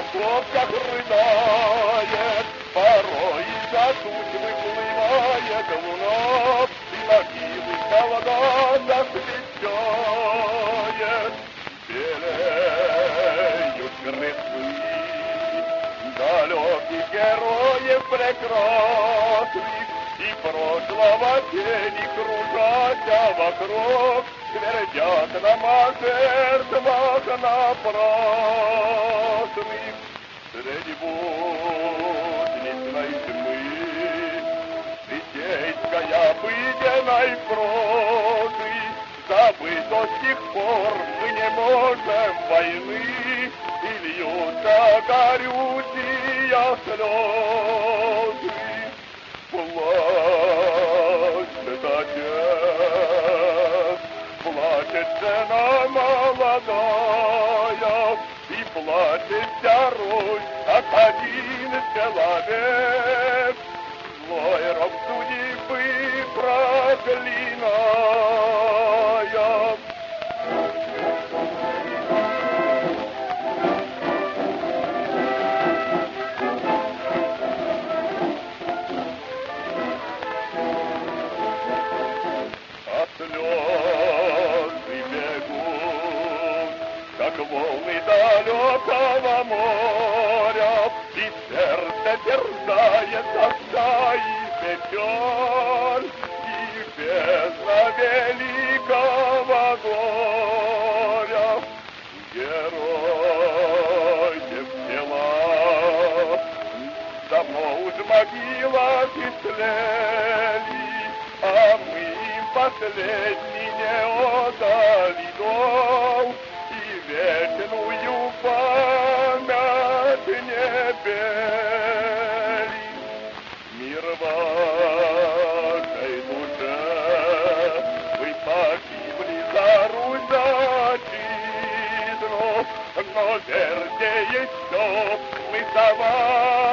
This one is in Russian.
скобках рыдает, порой из-за туч выплывает луна, и могилы холода освещает. Белеют кресты далеких героев прекрасных, и прошлого тени кружатся вокруг, твердят нам о жертвах напрасных. Среди будничной тьмы житейской обыденной прозы забыть до сих пор мы не можем войны, и льются горючие слезы. Плачет отец, плачет жена молодая, и плачет второй, как один человек. Злой рок судьбы проклиная. Слезы бегут, как волны далекого моря, и сердце терзает тоска и печаль, и бездна великого горя. Герой без тела давно уж в могилах истлели, а мы последний не отдали долг, и вечную память не пели. Мир вашей душе, вы погибли за Русь, за отчизну, но верьте еще, мы за вас